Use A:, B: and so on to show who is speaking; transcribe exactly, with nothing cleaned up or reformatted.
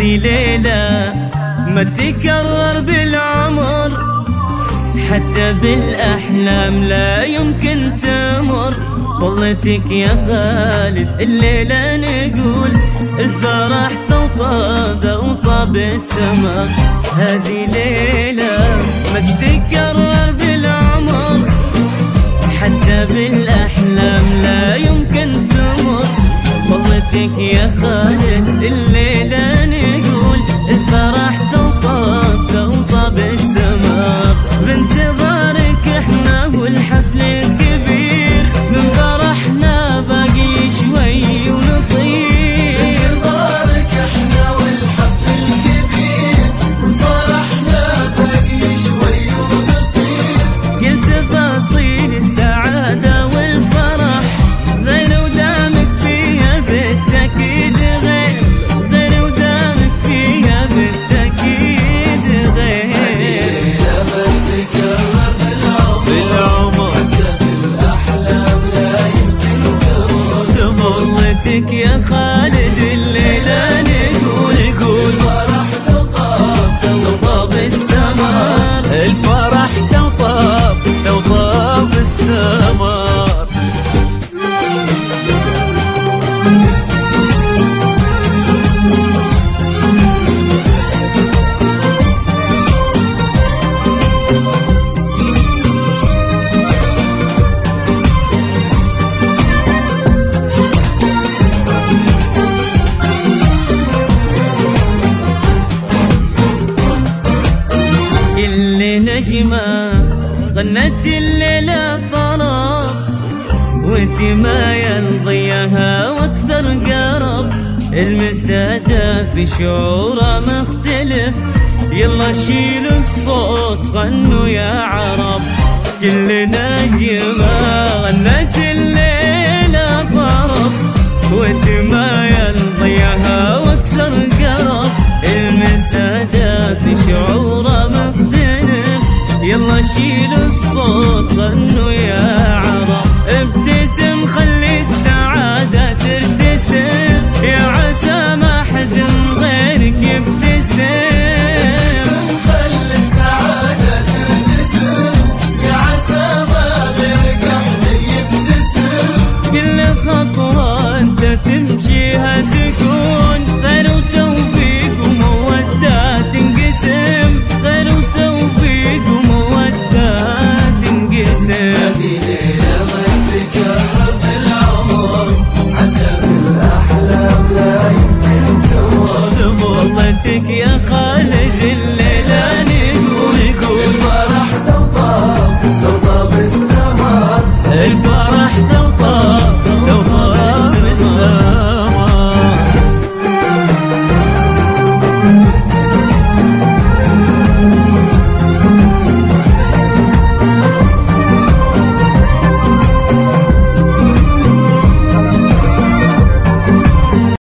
A: هذه ليلة ما تكرر بالعمر، حتى بالأحلام لا يمكن تمر. طلتك يا خالد الليلة نقول الفرح طوطاب طوطاب السما. هذه ليلة ما تكرر بالعمر، حتى بالأحلام لا يمكن تمر. طلتك يا خالد الليلة نقول الفرح طوطاب طوطاب السما. بانتظارك احنا والحفل الكبير، من فرحنا باقي شوي ونطير.
B: بانتظارك احنا والحفل الكبير، من فرحنا باقي شوي ونطير.
A: كل تفاصيل السعادة والفرح غير ودامك فيها بالتأكيد غير، غير ودامك فيها بالتأكيد غير. طلتك يا خالد الليلة نقول نقول
B: الفرح طوطاب
A: طوطاب السمار.
C: الفرح طوطاب طوطاب السمار.
A: نجمة غنت الليلة طرف، وانت ما ينضيها واكثر قرب. المسادة في شعوره مختلف، يلا شيلوا الصوت غنوا يا عرب. كل نجمة غنت الليلة طرف، وانت ما ينضيها واكثر قرب. المسادة في شعوره مختلف، يلا شيلوا الصوت غنوا يا